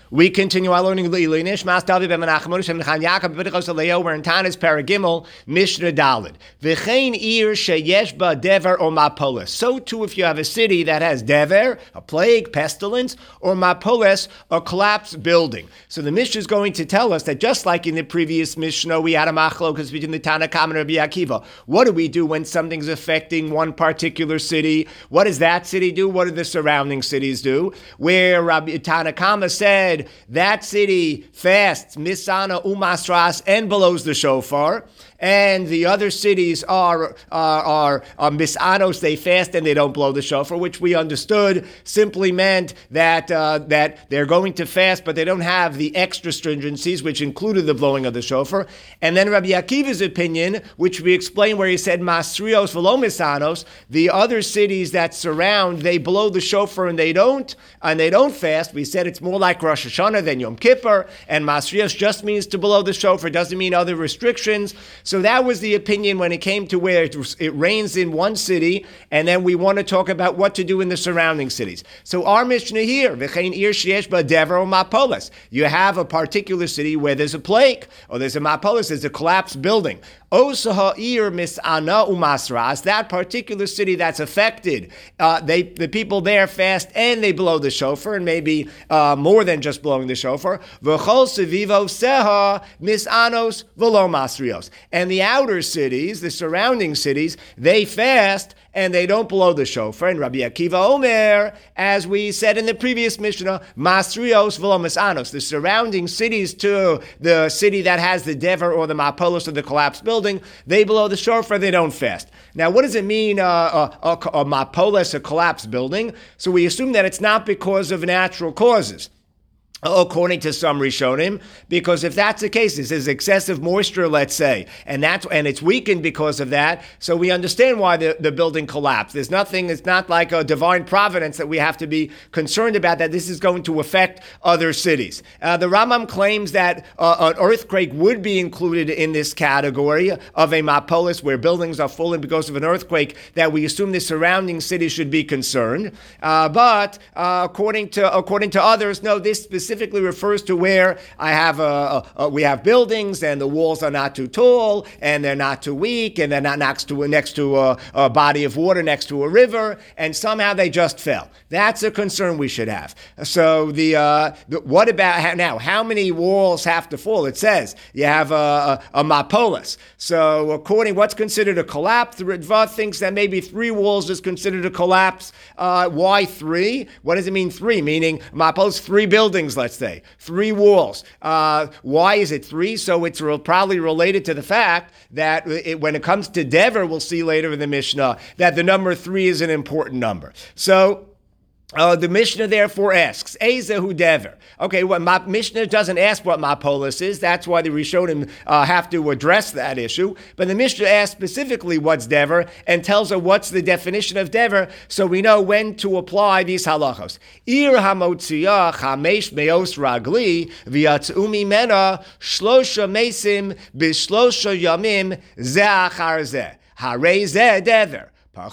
We continue our learning. We're in Tanis Paragimel, Mishnah Daled. V'chein ir sheyesh ba dever or mapolis. So too, if you have a city that has dever, a plague, pestilence, or mapolis, a collapsed building. So the Mishnah is going to tell us that just like in the previous Mishnah, we had a machlokas between the Tanna Kama and Rabbi Akiva. What do we do when something's affecting one particular city? What does that city do? What do the surrounding cities do? Where Rabbi Tanna Kama said that city fasts misana umasras and blows the shofar, and the other cities are misanos, they fast and they don't blow the shofar, which we understood simply meant that they're going to fast, but they don't have the extra stringencies, which included the blowing of the shofar. And then Rabbi Akiva's opinion, which we explained, where he said masrios velo misanos, the other cities that surround, they blow the shofar and they don't fast. We said it's more like Rosh Hashanah than Yom Kippur, and masrios just means to blow the shofar, doesn't mean other restrictions. So that was the opinion when it came to where it rains in one city, and then we want to talk about what to do in the surrounding cities. So our Mishnah here, v'chein ir sheyesh ba dever or mapolis. You have a particular city where there's a plague, or there's a mapolis, there's a collapsed building. Osaha ir misana umasras, that particular city that's affected, the people there fast and they blow the shofar, and maybe more than just blowing the shofar. V'chol sevivo seha misanos v'lo masrios. And the outer cities, the surrounding cities, they fast and they don't blow the shofar. And Rabbi Akiva Omer, as we said in the previous Mishnah, masrios v'lo misanos, the surrounding cities to the city that has the dever or the mapolis or the collapsed building, they blow the shofar, they don't fast. Now, what does it mean, a mapolis, a collapsed building? So we assume that it's not because of natural causes, according to some Rishonim, because if that's the case, this is excessive moisture, let's say, and it's weakened because of that, so we understand why the building collapsed. It's not like a divine providence that we have to be concerned about, that this is going to affect other cities. The Rambam claims that an earthquake would be included in this category of a mapolis, where buildings are falling because of an earthquake, that we assume the surrounding cities should be concerned. But according to others, no, this specifically refers to where we have buildings and the walls are not too tall and they're not too weak and they're not next to a body of water, next to a river, and somehow they just fell. That's a concern we should have. So what about now? How many walls have to fall? It says you have a mapolis. So according what's considered a collapse, the Ritva thinks that maybe 3 walls is considered a collapse. Why 3? What does it mean 3? Meaning mapolis, 3 buildings, let's say, 3 walls. Why is it 3? So it's probably related to the fact that when it comes to dever, we'll see later in the Mishnah that the number 3 is an important number. So the Mishnah therefore asks, Ezehu dever. Okay, Mishnah doesn't ask what mapolis is. That's why the Rishonim have to address that issue. But the Mishnah asks specifically what's dever and tells her what's the definition of dever, so we know when to apply these halachos. Ir hamotziyah chamesh meos ragli v'yatzu mimena shlosha mesim b'shlosha yamim ze achar ze. Harei ze dever.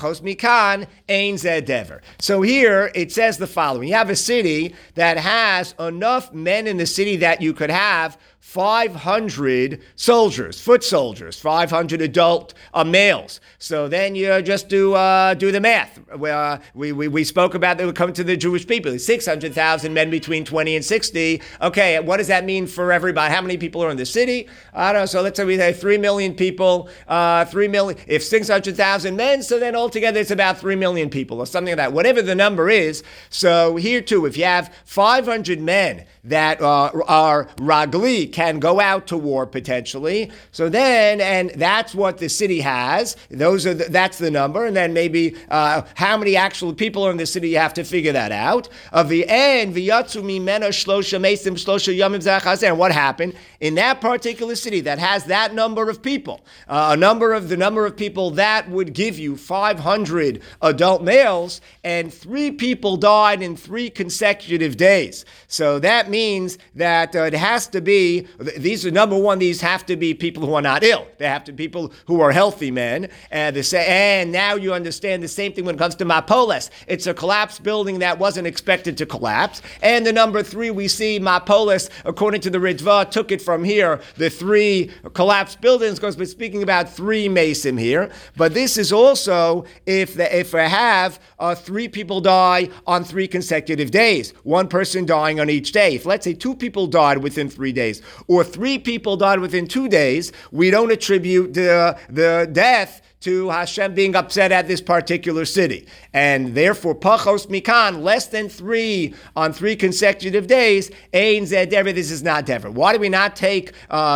So here it says the following. You have a city that has enough men in the city that you could have 500 soldiers, foot soldiers, 500 adult males. So then you just do the math. We spoke about that. We come to the Jewish people, 600,000 men between 20 and 60. Okay, what does that mean for everybody? How many people are in the city? I don't know. So let's say we have 3 million people. 3 million. If 600,000 men, so then altogether it's about 3 million people or something like that. Whatever the number is. So here too, if you have 500 men that are ragli, can go out to war potentially. So then, and that's what the city has. That's the number. And then maybe how many actual people are in the city, you have to figure that out. Of the end, v'yatzu mimena shlosha mesim shlosha yamim zeh. And what happened in that particular city that has that number of people? The number of people that would give you 500 adult males, and 3 people died in 3 consecutive days. So that means that it has to be, these are number one, these have to be people who are not ill. They have to be people who are healthy men. And now you understand the same thing when it comes to Mapoles. It's a collapsed building that wasn't expected to collapse. And the number 3, we see Mapoles, according to the Ritva, took it from here, the 3 collapsed buildings, because we're speaking about 3 Mesim here. But this is also if we have 3 people die on 3 consecutive days, 1 person dying on each day. If, let's say, 2 people died within 3 days, or 3 people died within 2 days, we don't attribute the death to Hashem being upset at this particular city. And therefore, pachos mikan, less than 3 on 3 consecutive days, ein zeh dever, this is not dever. Why do we not take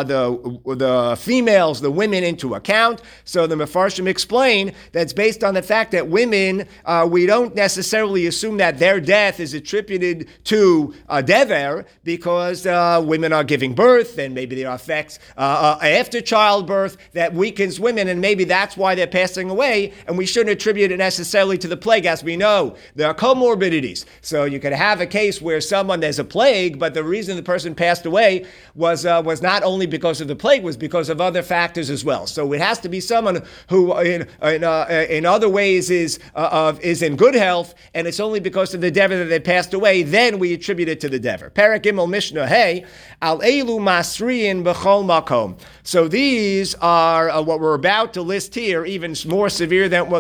the females, the women, into account? So the Mefarshim explain that's based on the fact that women, we don't necessarily assume that their death is attributed to dever, because women are giving birth, and maybe there are effects after childbirth that weakens women, and maybe that's why they're passing away, and we shouldn't attribute it necessarily to the plague. As we know, there are comorbidities. So you could have a case where there's a plague, but the reason the person passed away was not only because of the plague, was because of other factors as well. So it has to be someone who in other ways is in good health, and it's only because of the dever that they passed away, then we attribute it to the dever. Perek Gimel Mishnah Hey, Al Elu Masriin B'chol Makom. So these are what we're about to list here, even more severe than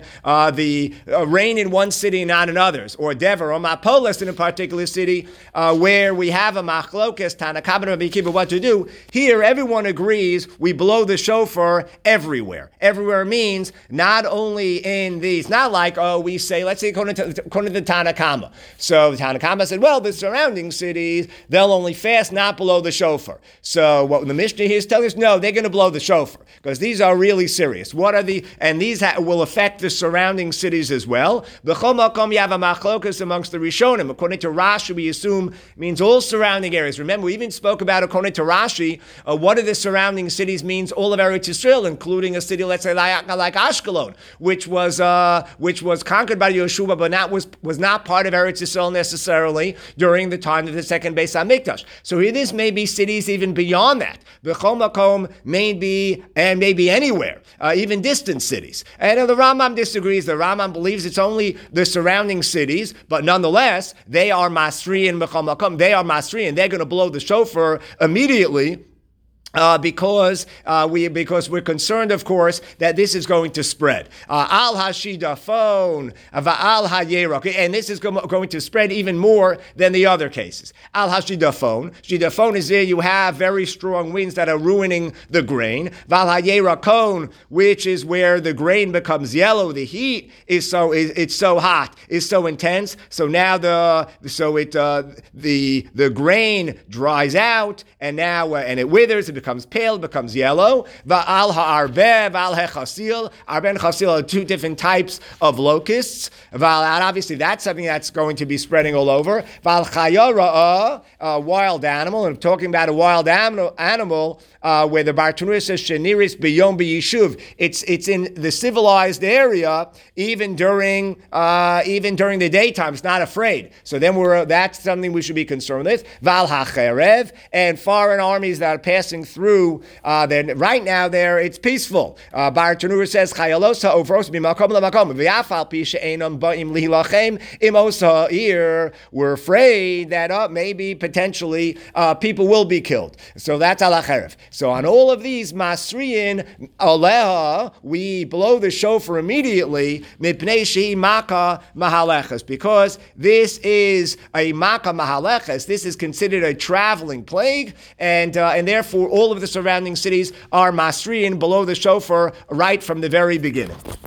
the rain in one city and not in others, or dever, or mapoles in a particular city, where we have a machlokas, Tanakh and Rabbi Akiva, what to do. Here, everyone agrees we blow the shofar everywhere. Everywhere means not only in these, not like, we say, let's say, according to the Tanakh. So the Tanakh said, well, the surrounding cities, they'll only fast not below the shofar. So what the Mishnah here is telling us, no, they're going to blow the shofar, because these are really serious. And these will affect the surrounding cities as well. B'chol makom you have a machlokas amongst the Rishonim. According to Rashi, we assume means all surrounding areas. Remember, we even spoke about, according to Rashi, what are the surrounding cities means all of Eretz Yisrael, including a city, let's say, like Ashkelon, which was conquered by Yeshua, but was not part of Eretz Yisrael necessarily during the time of the second Beis HaMikdash. So here, this may be cities even beyond that. B'chol makom may be anywhere, even distant cities. And the Rambam disagrees. The Rambam believes it's only the surrounding cities, but nonetheless, they are Masriyan B'chol Makom. They are Masriyan. They're going to blow the shofar immediately. Because we're concerned, of course, that this is going to spread. Al hashidafon, va'al hayerok, and this is going to spread even more than the other cases. Al hashidafon, shidafon is there you have very strong winds that are ruining the grain. Val hayerakon, which is where the grain becomes yellow. The heat is it's so hot, is so intense. So now the grain dries out, and now and it withers. It becomes pale, becomes yellow. Va'al ha'arbe, va'al ha'chasil. Arbe and chasil are 2 different types of locusts. Va'al, obviously, that's something that's going to be spreading all over. Va'al chayara, a wild animal. And I'm talking about a wild animal where the Bartanura says, sheniris biyom b'yishuv. It's in the civilized area, even during the daytime. It's not afraid. So then that's something we should be concerned with. Va'al ha'cherev, and foreign armies that are passing through. Right now, it's peaceful. Bar Tanura says, "Chayalosa ovros b'makom lamakom v'yafal pi she'enam ba'im lihilachem imosa." Here, we're afraid that maybe potentially people will be killed. So that's alacherev. So on all of these masriyin aleha, we blow the shofar immediately mipnei shehi maka mahalechas, because this is a maka mahalechas. This is considered a traveling plague, and therefore all of the surrounding cities are masriyin below the shofar right from the very beginning.